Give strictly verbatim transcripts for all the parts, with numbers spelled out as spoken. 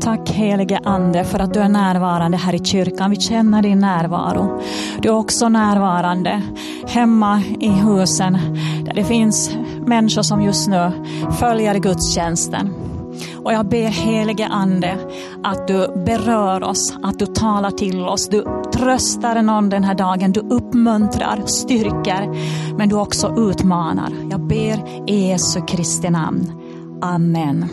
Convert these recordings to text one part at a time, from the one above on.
Tack helige Ande för att du är närvarande här i kyrkan. Vi känner din närvaro. Du är också närvarande hemma i husen där det finns människor som just nu följer gudstjänsten. Och jag ber helige Ande att du berör oss, att du talar till oss. Du tröstar någon den här dagen, du uppmuntrar, styrker, men du också utmanar. Jag ber i Jesu Kristi namn. Amen.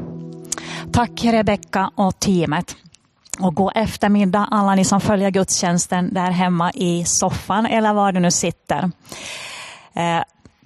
Tack Rebecka och teamet. Och god eftermiddag alla ni som följer gudstjänsten där hemma i soffan eller var du nu sitter. Eh,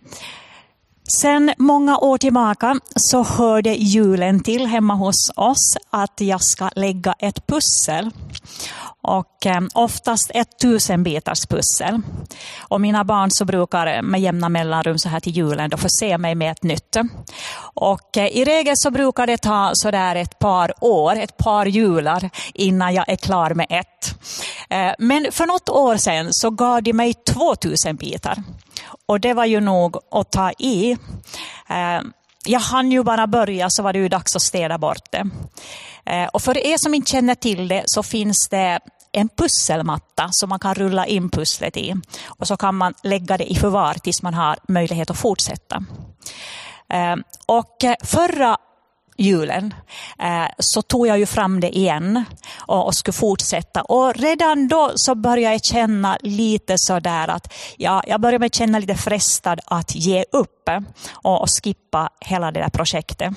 Sen många år tillbaka så hörde julen till hemma hos oss att jag ska lägga ett pussel. Och eh, oftast ett tusen bitars pussel. Och mina barn så brukar med jämna mellanrum så här till julen då få se mig med ett nytt. Och eh, i regel så brukar det ta så där ett par år, ett par jular innan jag är klar med ett. Eh, men för något år sedan så gav de mig tvåtusen bitar. Och det var ju nog att ta i. Eh, jag hann ju bara börja så var det ju dags att städa bort det. Eh, och för er som inte känner till det så finns det en pusselmatta som man kan rulla in pusslet i. Och så kan man lägga det i förvar tills man har möjlighet att fortsätta. Eh, och förra julen eh, så tog jag ju fram det igen och, och skulle fortsätta. Och redan då så började jag känna lite så där att ja, jag började känna lite frestad att ge upp och, och skippa hela det där projektet.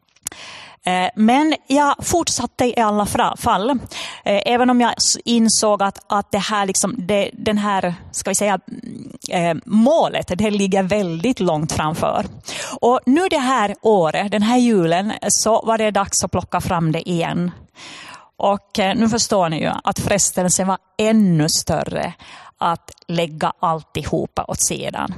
Men jag fortsatte i alla fall. Även om jag insåg att, att det här liksom, det, den här, ska vi säga, målet, det ligger väldigt långt framför. Och nu det här året, den här julen, så var det dags att plocka fram det igen. Och nu förstår ni ju att frestelsen var ännu större att lägga alltihopa åt sidan.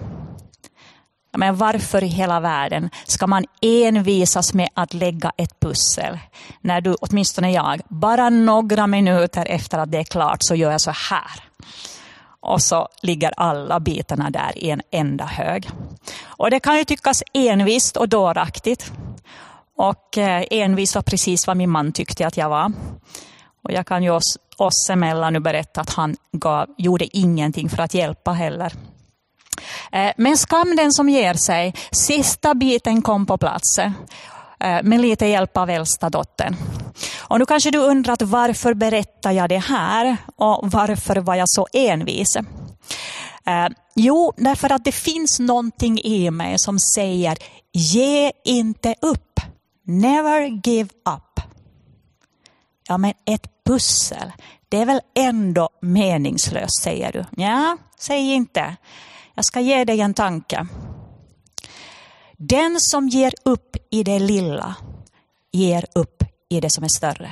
Men varför i hela världen ska man envisas med att lägga ett pussel när du, åtminstone jag, bara några minuter efter att det är klart så gör jag så här. Och så ligger alla bitarna där i en enda hög. Och det kan ju tyckas envist och dåraktigt. Och envis var precis vad min man tyckte att jag var. Och jag kan ju oss, oss emellan nu berätta att han gav, gjorde ingenting för att hjälpa heller. Men skam den som ger sig. Sista biten kom på plats med lite hjälp av äldsta dottern. Och nu kanske du undrar varför berättar jag det här och varför var jag så envis? Jo, därför att det finns någonting i mig som säger ge inte upp. Never give up. Ja, men ett pussel, det är väl ändå meningslöst, säger du. Ja, säg inte. Jag ska ge dig en tanke. Den som ger upp i det lilla ger upp i det som är större.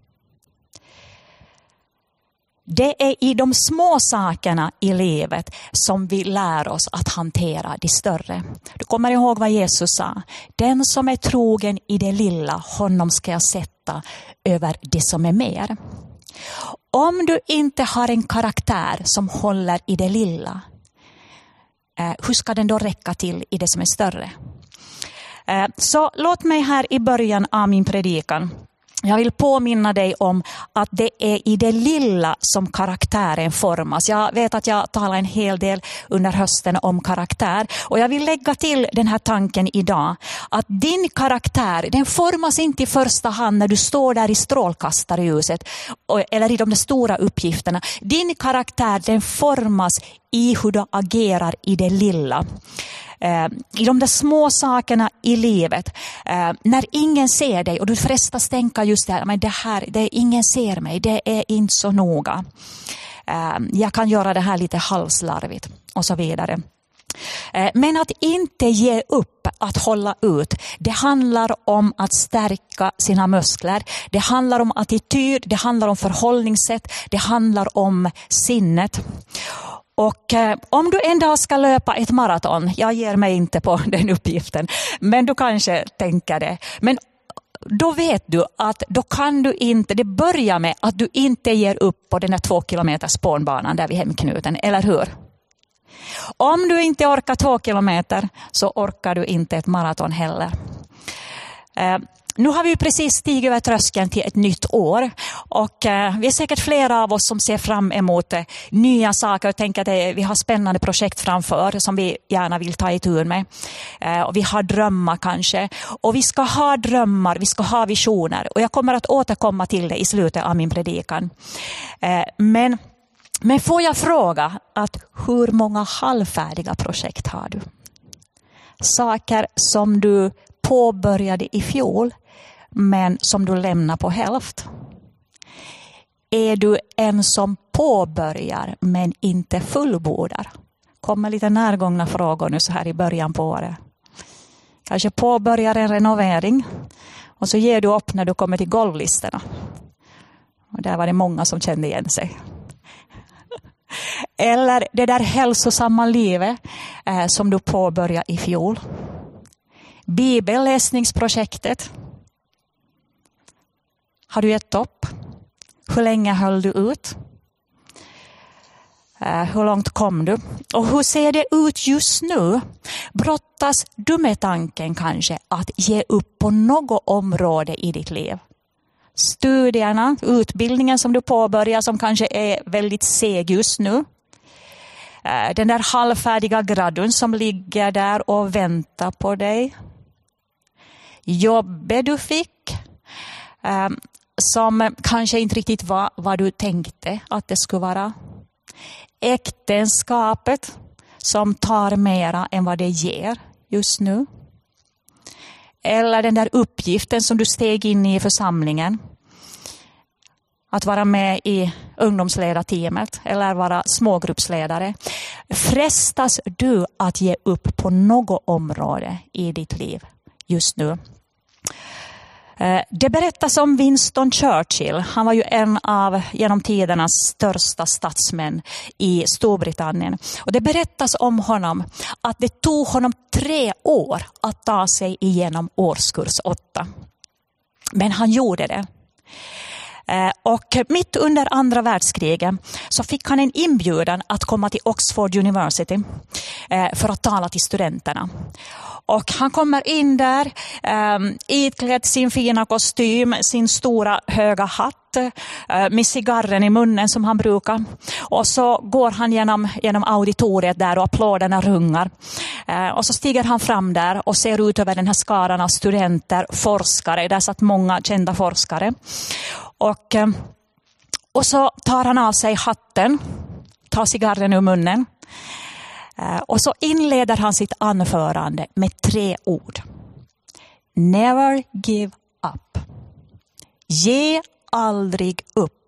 Det är i de små sakerna i livet som vi lär oss att hantera de större. Du kommer ihåg vad Jesus sa. Den som är trogen i det lilla, honom ska jag sätta över det som är mer. Om du inte har en karaktär som håller i det lilla, hur ska den då räcka till i det som är större? Så låt mig här i början av min predikan, jag vill påminna dig om att det är i det lilla som karaktären formas. Jag vet att jag talar en hel del under hösten om karaktär. Och jag vill lägga till den här tanken idag. Att din karaktär, den formas inte i första hand när du står där i strålkastarljuset eller i de stora uppgifterna. Din karaktär, den formas i hur du agerar i det lilla. I de där små sakerna i livet, när ingen ser dig och du frestas tänka just det här, men det här, det är ingen ser mig, det är inte så noga. Jag kan göra det här lite halslarvigt och så vidare. Men att inte ge upp, att hålla ut, det handlar om att stärka sina muskler. Det handlar om attityd, det handlar om förhållningssätt, det handlar om sinnet. Och eh, om du en dag ska löpa ett maraton, jag ger mig inte på den uppgiften, men du kanske tänker det. Men då vet du att då kan du inte, det börjar med att du inte ger upp på den här två kilometer spånbanan där vid hemknuten, eller hur? Om du inte orkar två kilometer så orkar du inte ett maraton heller. Eh, Nu har vi precis stigit över tröskeln till ett nytt år och eh, vi är säkert flera av oss som ser fram emot eh, nya saker och tänker att eh, vi har spännande projekt framför som vi gärna vill ta itu med. Eh, och vi har drömmar kanske. Och vi ska ha drömmar, vi ska ha visioner. Och jag kommer att återkomma till det i slutet av min predikan. Eh, men, men får jag fråga att hur många halvfärdiga projekt har du? Saker som du påbörjade i fjol men som du lämnar på hälft. Är du en som påbörjar men inte fullbordar? Kommer lite närgångna frågor nu så här i början på året. Kanske påbörjar en renovering och så ger du upp när du kommer till golvlisterna. Och där var det många som kände igen sig. Eller det där hälsosamma livet eh, som du påbörjade i fjol. Bibelläsningsprojektet. Har du gett upp? Hur länge höll du ut? Uh, hur långt kom du? Och hur ser det ut just nu? Brottas du med tanken kanske att ge upp på något område i ditt liv? Studierna, utbildningen som du påbörjar som kanske är väldigt seg just nu. Uh, den där halvfärdiga gradun som ligger där och väntar på dig. Jobbet du fick. Um, som kanske inte riktigt var vad du tänkte att det skulle vara. Äktenskapet som tar mera än vad det ger just nu. Eller den där uppgiften som du steg in i församlingen. Att vara med i ungdomsledarteamet eller vara smågruppsledare. Frestas du att ge upp på något område i ditt liv just nu? Det berättas om Winston Churchill. Han var ju en av genom tidernas största statsmän i Storbritannien. Och det berättas om honom att det tog honom tre år att ta sig igenom årskurs åtta. Men han gjorde det. Och mitt under andra världskriget så fick han en inbjudan att komma till Oxford University för att tala till studenterna. Och han kommer in där um, iklädd sin fina kostym, sin stora höga hatt uh, med cigarren i munnen som han brukar. Och så går han genom, genom auditoriet där och applåderna rungar. Uh, och så stiger han fram där och ser ut över den här skaran av studenter, forskare. Där satt många kända forskare. Och, uh, och så tar han av sig hatten, tar cigarren ur munnen. Och så inleder han sitt anförande med tre ord. Never give up. Ge aldrig upp.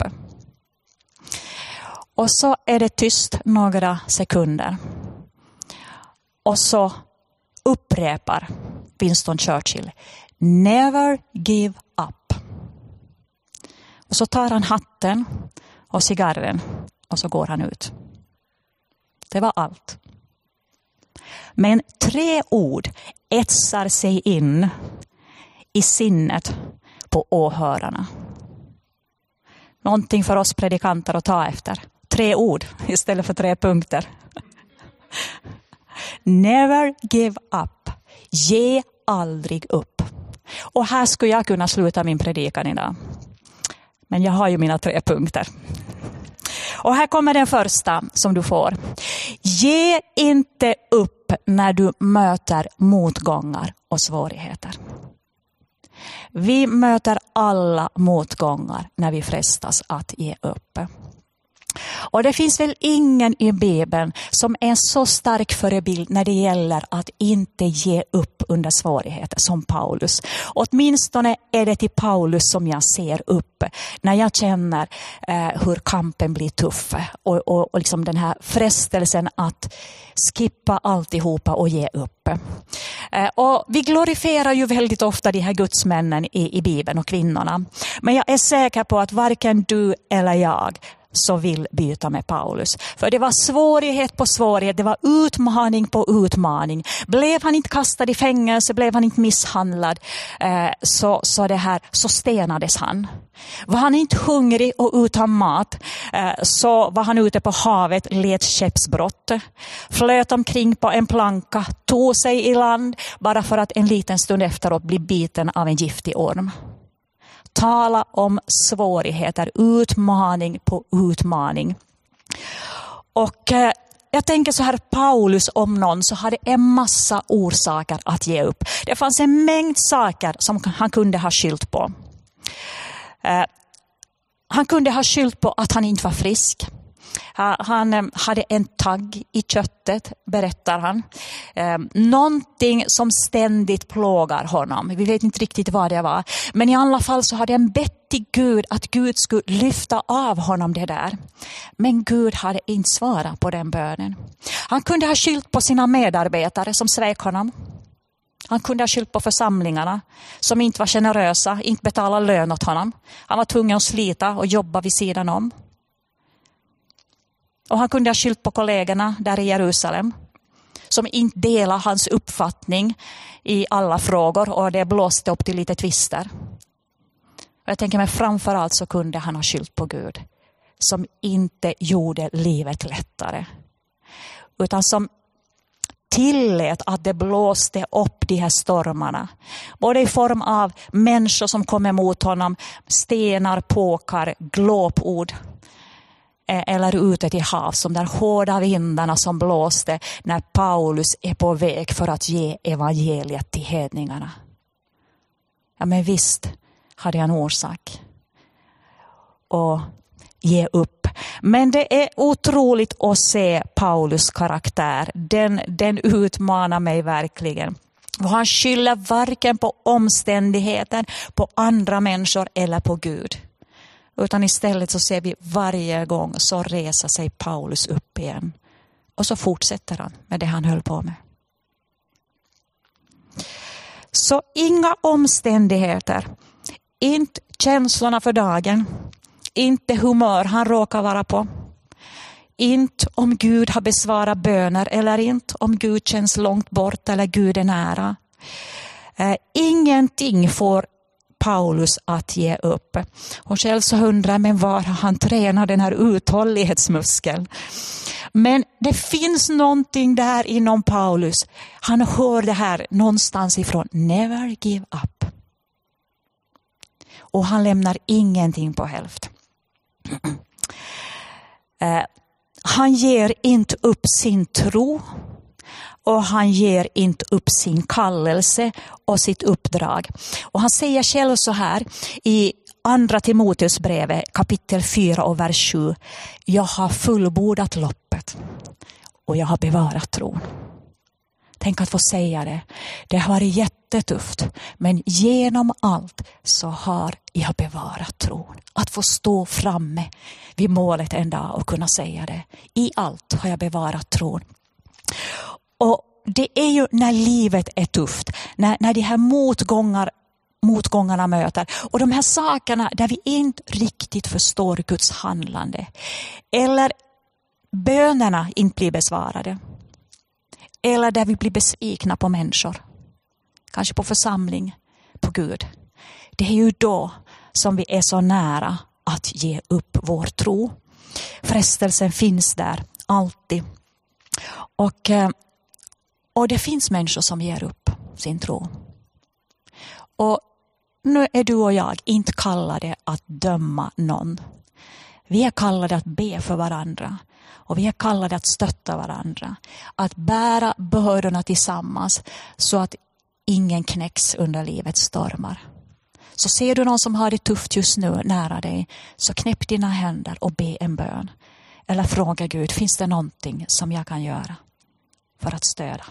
Och så är det tyst några sekunder. Och så upprepar Winston Churchill. Never give up. Och så tar han hatten och cigarren och så går han ut. Det var allt. Men tre ord etsar sig in i sinnet på åhörarna. Någonting för oss predikanter att ta efter. Tre ord istället för tre punkter. Never give up. Ge aldrig upp. Och här skulle jag kunna sluta min predikan idag. Men jag har ju mina tre punkter. Och här kommer den första som du får. Ge inte upp när du möter motgångar och svårigheter. Vi möter alla motgångar när vi frestas att ge upp. Och det finns väl ingen i Bibeln som är så stark förebild när det gäller att inte ge upp under svårigheter som Paulus. Åtminstone är det till Paulus som jag ser upp när jag känner eh, hur kampen blir tuff och, och, och liksom den här frestelsen att skippa alltihopa och ge upp. Eh, och vi glorifierar ju väldigt ofta de här gudsmännen i, i Bibeln och kvinnorna. Men jag är säker på att varken du eller jag så vill byta med Paulus. För det var svårighet på svårighet, det var utmaning på utmaning. Blev han inte kastad i fängelse, blev han inte misshandlad, eh, så, så, det här, så stenades han. Var han inte hungrig och utan mat, eh, så var han ute på havet, led skeppsbrott. Flöt omkring på en planka, tog sig i land bara för att en liten stund efteråt bli biten av en giftig orm. Tala om svårigheter, utmaning på utmaning. Och eh, jag tänker så här, Paulus om någon så hade en massa orsaker att ge upp. Det fanns en mängd saker som han kunde ha skylt på. Eh, han kunde ha skylt på att han inte var frisk. Han hade en tagg i köttet, berättar han. Någonting som ständigt plågar honom. Vi vet inte riktigt vad det var. Men i alla fall så hade han bett till Gud att Gud skulle lyfta av honom det där. Men Gud hade inte svarat på den bönen. Han kunde ha skyllt på sina medarbetare som svek honom. Han kunde ha skyllt på församlingarna som inte var generösa, inte betalade lön åt honom. Han var tvungen att slita och jobba vid sidan om. Och han kunde ha skyllt på kollegorna där i Jerusalem som inte delar hans uppfattning i alla frågor, och det blåste upp till lite tvister. Och jag tänker mig framförallt så kunde han ha skyllt på Gud som inte gjorde livet lättare, utan som tillät att det blåste upp de här stormarna. Både i form av människor som kom emot honom, stenar, påkar, glåpord. Eller ute till havs, som där hårda vindarna som blåste när Paulus är på väg för att ge evangeliet till hedningarna. Ja, men visst hade han orsak att ge upp. Men det är otroligt att se Paulus karaktär. Den, den utmanar mig verkligen. Och han skyller varken på omständigheter, på andra människor eller på Gud. Utan istället så ser vi varje gång så reser sig Paulus upp igen. Och så fortsätter han med det han höll på med. Så inga omständigheter. Inte känslorna för dagen. Inte humör han råkar vara på. Inte om Gud har besvarat böner eller inte. Om Gud känns långt bort eller Gud är nära. Eh, ingenting får Paulus att ge upp. Och själv så undrar men var han tränar den här uthållighetsmuskeln. Men det finns någonting där inom Paulus. Han hör det här någonstans ifrån. Never give up. Och han lämnar ingenting på hälft. eh, han ger inte upp sin tro. Och han ger inte upp sin kallelse och sitt uppdrag. Och han säger själv så här i andra Timoteusbrevet kapitel fyra och vers sju. Jag har fullbordat loppet och jag har bevarat tron. Tänk att få säga det. Det har varit jättetufft. Men genom allt så har jag bevarat tron. Att få stå framme vid målet en dag och kunna säga det. I allt har jag bevarat tron. Och det är ju när livet är tufft, när, när de här motgångar, motgångarna möter och de här sakerna där vi inte riktigt förstår Guds handlande. Eller bönerna inte blir besvarade. Eller där vi blir besvikna på människor. Kanske på församling, på Gud. Det är ju då som vi är så nära att ge upp vår tro. Frestelsen finns där alltid. Och... Och det finns människor som ger upp sin tro. Och nu är du och jag inte kallade att döma någon. Vi är kallade att be för varandra. Och vi är kallade att stötta varandra. Att bära bördorna tillsammans så att ingen knäcks under livets stormar. Så ser du någon som har det tufft just nu nära dig, så knäpp dina händer och be en bön. Eller fråga Gud, finns det någonting som jag kan göra för att stödja?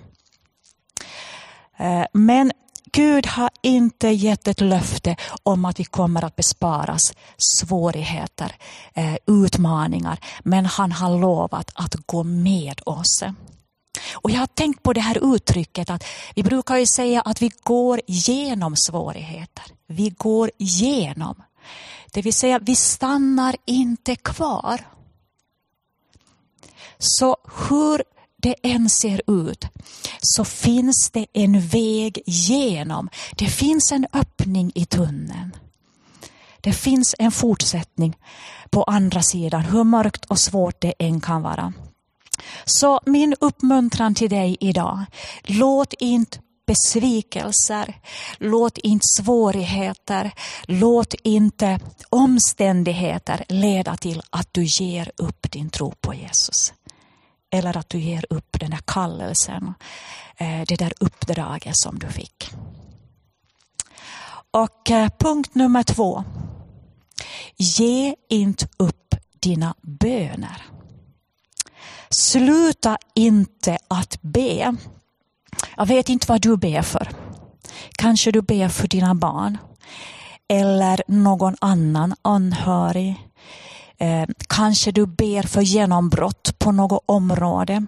Men Gud har inte gett ett löfte om att vi kommer att besparas svårigheter, utmaningar. Men han har lovat att gå med oss. Och jag har tänkt på det här uttrycket att vi brukar ju säga att vi går genom svårigheter. Vi går genom. Det vill säga, vi stannar inte kvar. Så hur det än ser ut så finns det en väg genom. Det finns en öppning i tunneln. Det finns en fortsättning på andra sidan, hur mörkt och svårt det än kan vara. Så min uppmuntran till dig idag, låt inte besvikelser, låt inte svårigheter, låt inte omständigheter leda till att du ger upp din tro på Jesus. Eller att du ger upp den här kallelsen, det där uppdraget som du fick. Och punkt nummer två. Ge inte upp dina böner. Sluta inte att be. Jag vet inte vad du ber för. Kanske du ber för dina barn. Eller någon annan anhörig. Eh, kanske du ber för genombrott på något område.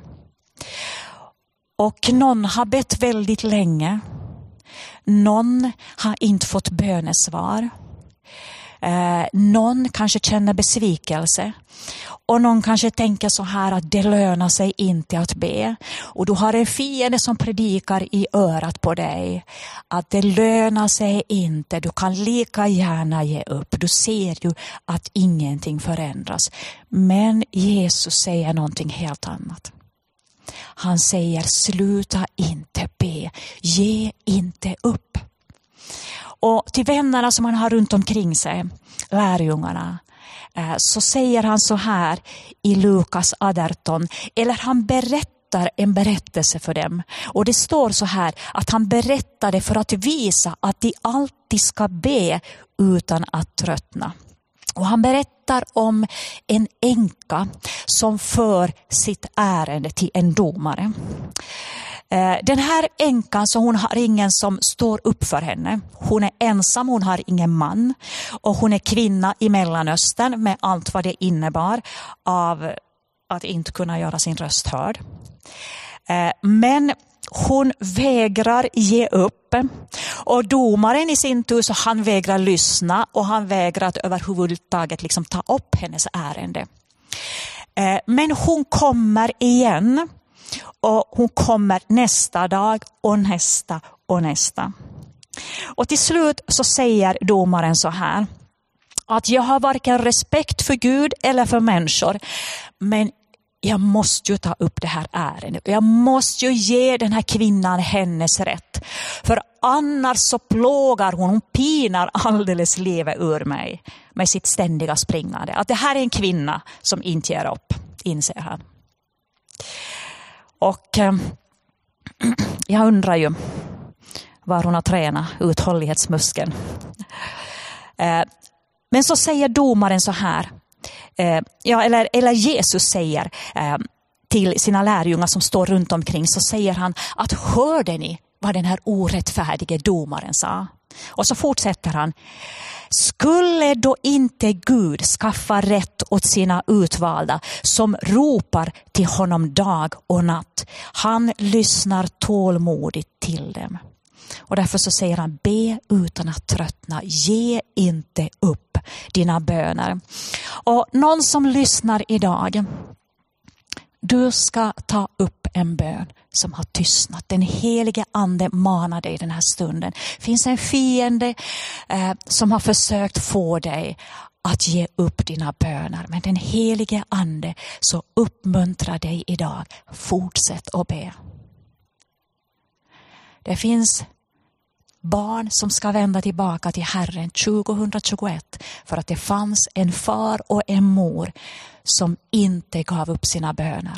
Och någon har bett väldigt länge. Någon har inte fått bönesvar. Eh, någon kanske känner besvikelse. Och någon kanske tänker så här att det lönar sig inte att be. Och du har en fiende som predikar i örat på dig. Att det lönar sig inte. Du kan lika gärna ge upp. Du ser ju att ingenting förändras. Men Jesus säger någonting helt annat. Han säger, sluta inte be. Ge inte upp. Och till vännerna som han har runt omkring sig, lärjungarna, så säger han så här i Lukas arton, eller han berättar en berättelse för dem. Och det står så här att han berättade för att visa att de alltid ska be utan att tröttna. Och han berättar om en änka som för sitt ärende till en domare. Den här änkan, så hon har ingen som står upp för henne. Hon är ensam, hon har ingen man. Och hon är kvinna i Mellanöstern med allt vad det innebar av att inte kunna göra sin röst hörd. Men hon vägrar ge upp. Och domaren i sin tur, så han vägrar lyssna. Och han vägrar att överhuvudtaget liksom ta upp hennes ärende. Men hon kommer igen. Och hon kommer nästa dag och nästa och nästa. Och till slut så säger domaren så här. Att jag har varken respekt för Gud eller för människor. Men jag måste ju ta upp det här ärendet. Jag måste ju ge den här kvinnan hennes rätt. För annars så plågar hon, hon pinar alldeles livet ur mig. Med sitt ständiga springande. Att det här är en kvinna som inte ger upp, inser han. Och eh, jag undrar ju var hon har tränat uthållighetsmuskeln. Eh, men så säger domaren så här. Eh, ja, eller, eller Jesus säger eh, till sina lärjungar som står runt omkring. Så säger han att hörde ni vad den här orättfärdige domaren sa? Och så fortsätter han. Skulle då inte Gud skaffa rätt åt sina utvalda som ropar till honom dag och natt? Han lyssnar tålmodigt till dem. Och därför så säger han, be utan att tröttna. Ge inte upp dina böner. Och någon som lyssnar idag, du ska ta upp en bön som har tystnat. Den helige ande manar dig i den här stunden. Finns en fiende eh, som har försökt få dig att ge upp dina böner. Men den helige ande så uppmuntrar dig idag. Fortsätt att be. Det finns barn som ska vända tillbaka till Herren tjugohundratjugoett. För att det fanns en far och en mor som inte gav upp sina böner.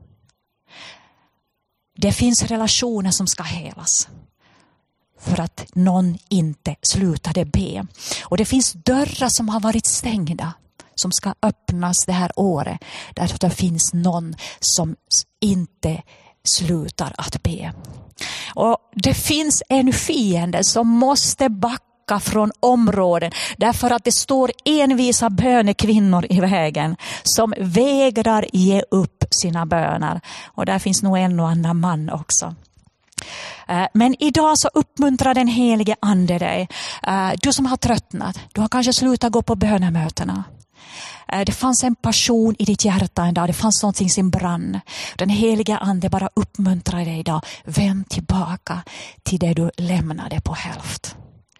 Det finns relationer som ska helas. För att någon inte slutade be. Och det finns dörrar som har varit stängda. Som ska öppnas det här året. Därför att det finns någon som inte slutar att be. Och det finns en fiende som måste backa från områden. Därför att det står envisa bönekvinnor i vägen. Som vägrar ge upp sina böner. Och där finns nog en och annan man också. Men idag så uppmuntrar den helige ande dig. Du som har tröttnat, du har kanske slutat gå på bönemötena. Det fanns en passion i ditt hjärta en dag. Det fanns någonting som brann. Den heliga ande bara uppmuntrar dig idag. Vänd tillbaka till det du lämnade på hälft.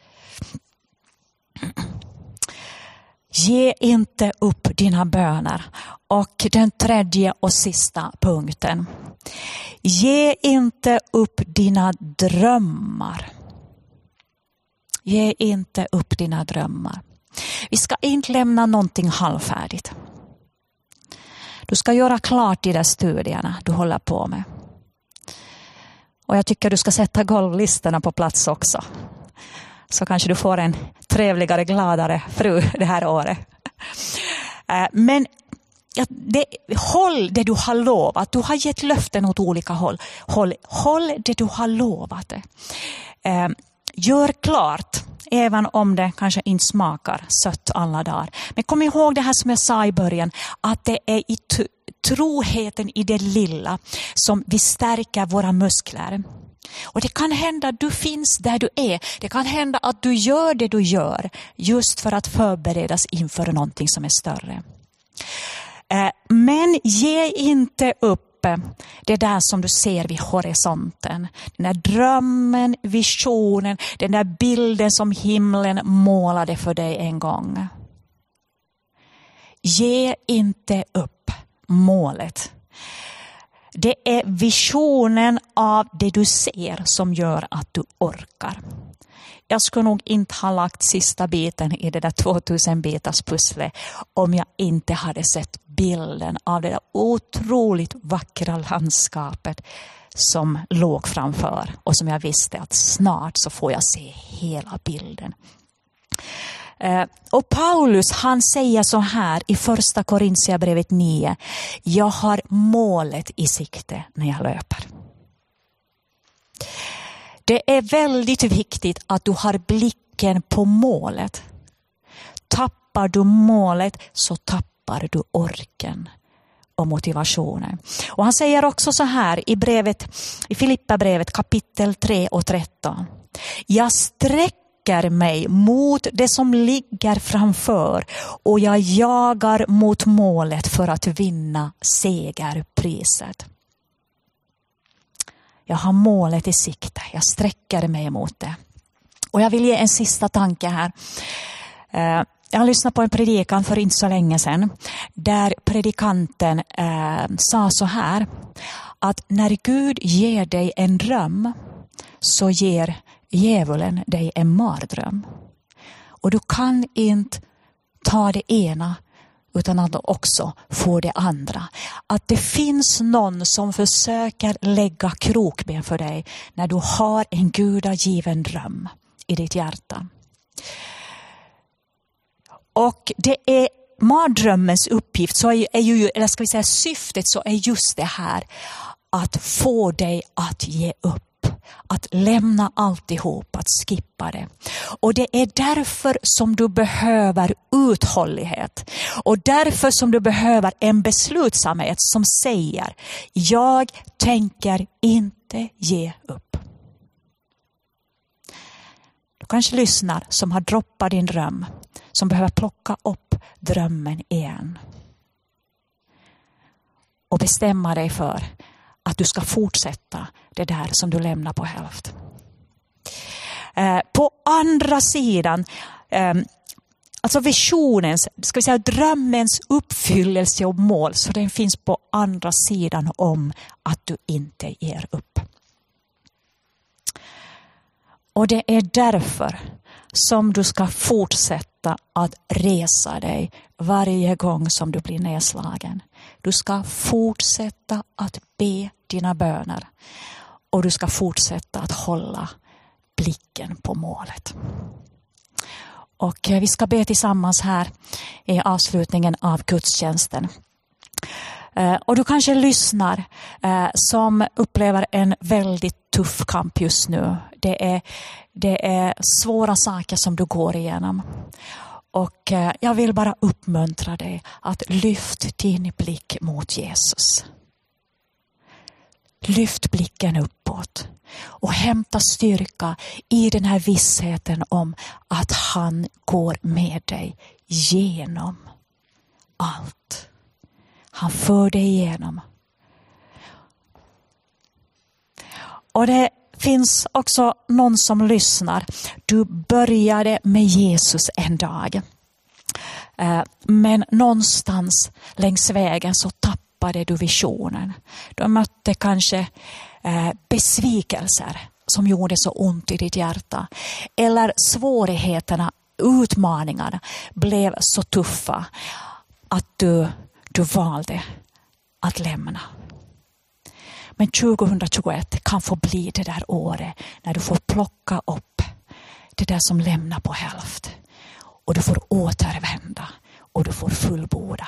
Ge inte upp dina böner. Och den tredje och sista punkten. Ge inte upp dina drömmar. Ge inte upp dina drömmar. Vi ska inte lämna någonting halvfärdigt. Du ska göra klart de där studierna du håller på med. Och jag tycker du ska sätta golvlistorna på plats också. Så kanske du får en trevligare, gladare fru det här året. Men det, håll det du har lovat. Du har gett löften åt olika håll. Håll, håll det du har lovat. Gör klart. Även om det kanske inte smakar sött alla dagar. Men kom ihåg det här som jag sa i början. Att det är i t- troheten i det lilla som vi stärker våra muskler. Och det kan hända att du finns där du är. Det kan hända att du gör det du gör. Just för att förberedas inför någonting som är större. Men ge inte upp det där som du ser vid horisonten. Den där drömmen, visionen, den där bilden som himlen målade för dig en gång. Ge inte upp målet. Det är visionen av det du ser som gör att du orkar. Jag skulle nog inte ha lagt sista biten i det där tvåtusen bitars pusslet om jag inte hade sett bilden av det där otroligt vackra landskapet som låg framför och som jag visste att snart så får jag se hela bilden. Och Paulus, han säger så här i första Korintierbrevet nio: jag har målet i sikte när jag löper. Det är väldigt viktigt att du har blicken på målet. Tappar du målet så tappar du orken och motivationen. Och han säger också så här i brevet, i Filippabrevet kapitel tre och tretton. Jag sträcker mig mot det som ligger framför och jag jagar mot målet för att vinna segerpriset. Jag har målet i sikte. Jag sträcker mig mot det. Och jag vill ge en sista tanke här. Jag har lyssnat på en predikan för inte så länge sedan. Där predikanten eh, sa så här. Att när Gud ger dig en dröm så ger djävulen dig en mardröm. Och du kan inte ta det ena utan att också få det andra. Att det finns någon som försöker lägga krokben för dig när du har en gudagiven dröm i ditt hjärta. Och det är mardrömmens uppgift, så är ju, eller ska vi säga syftet, så är just det här att få dig att ge upp. Att lämna alltihop, att skippa det. Och det är därför som du behöver uthållighet. Och därför som du behöver en beslutsamhet som säger: jag tänker inte ge upp. Du kanske lyssnar som har droppat din dröm. Som behöver plocka upp drömmen igen. Och bestämma dig för att du ska fortsätta det där som du lämnar på hälft. Eh, på andra sidan, eh, alltså visionens, ska vi säga drömmens uppfyllelse och mål, så den finns på andra sidan om att du inte ger upp. Och det är därför som du ska fortsätta att resa dig varje gång som du blir nedslagen. Du ska fortsätta att be dina böner. Och du ska fortsätta att hålla blicken på målet. Och vi ska be tillsammans här i avslutningen av gudstjänsten. Och du kanske lyssnar som upplever en väldigt tuff kamp just nu. Det är, det är svåra saker som du går igenom. Och jag vill bara uppmuntra dig att lyfta din blick mot Jesus. lyft blicken uppåt och hämta styrka i den här vissheten om att han går med dig genom allt. Han för dig igenom. Och det finns också någon som lyssnar. Du började med Jesus en dag. Men någonstans längs vägen så tappade du visionen. Du mötte kanske besvikelser som gjorde så ont i ditt hjärta. Eller svårigheterna, utmaningarna blev så tuffa att du, du valde att lämna. Men tjugohundratjugoett kan få bli det där året när du får plocka upp det där som lämnar på hälft. Och du får återvända och du får fullborda.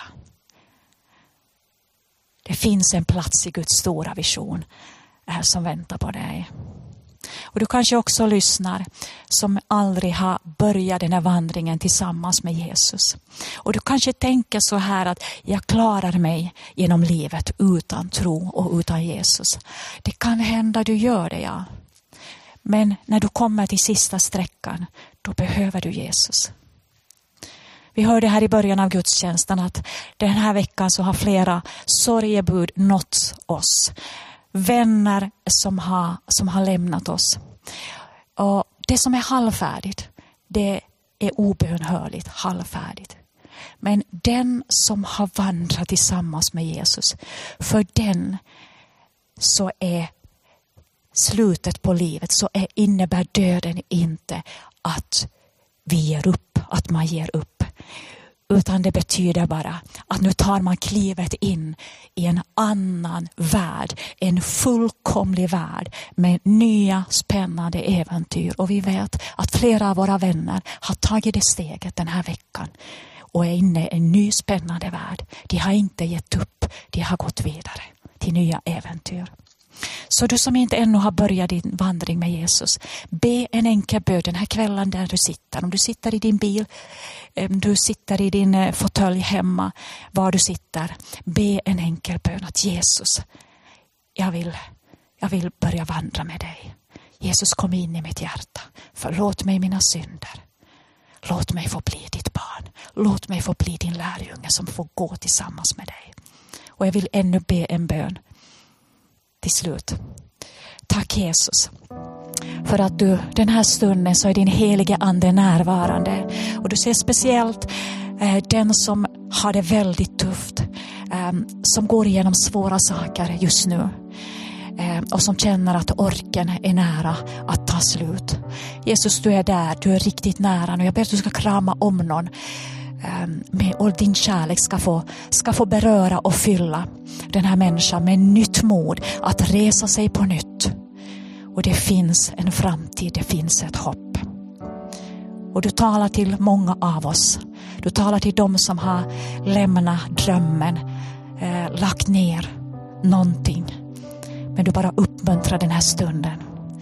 Det finns en plats i Guds stora vision här som väntar på dig. Och du kanske också lyssnar som aldrig har börjat den här vandringen tillsammans med Jesus. Och du kanske tänker så här att jag klarar mig genom livet utan tro och utan Jesus. Det kan hända du gör det, ja. Men när du kommer till sista sträckan, då behöver du Jesus. Vi hörde här i början av gudstjänsten att den här veckan så har flera sorgebud nått oss. Vänner som har, som har lämnat oss. Och det som är halvfärdigt, det är obönhörligt halvfärdigt. Men den som har vandrat tillsammans med Jesus, för den så är slutet på livet, så är, innebär döden inte att vi ger upp, att man ger upp. Utan det betyder bara att nu tar man klivet in i en annan värld. En fullkomlig värld med nya spännande äventyr. Och vi vet att flera av våra vänner har tagit det steget den här veckan. Och är inne i en ny spännande värld. De har inte gett upp, de har gått vidare till nya äventyr. Så du som inte ännu har börjat din vandring med Jesus, be en enkel bön den här kvällen där du sitter. Om du sitter i din bil, om du sitter i din fåtölj hemma, var du sitter, be en enkel bön att Jesus, jag vill, jag vill börja vandra med dig. Jesus, kom in i mitt hjärta, förlåt mig mina synder. Låt mig få bli ditt barn. Låt mig få bli din lärjunge som får gå tillsammans med dig. Och jag vill ännu be en bön till slut. Tack Jesus för att du den här stunden så är din helige ande närvarande. Och du ser speciellt eh, den som har det väldigt tufft. Eh, som går igenom svåra saker just nu. Eh, och som känner att orken är nära att ta slut. Jesus, du är där. Du är riktigt nära. Och jag ber att du ska krama om någon. Med, och din kärlek ska få, ska få beröra och fylla den här människan med nytt mod att resa sig på nytt. Och det finns en framtid, det finns ett hopp. Och du talar till många av oss. Du talar till dem som har lämnat drömmen, eh, lagt ner någonting. Men du bara uppmuntrar den här stunden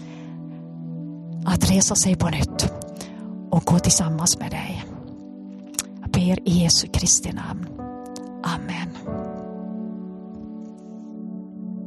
att resa sig på nytt och gå tillsammans med dig. Jag ber i Jesu Kristi namn. Amen.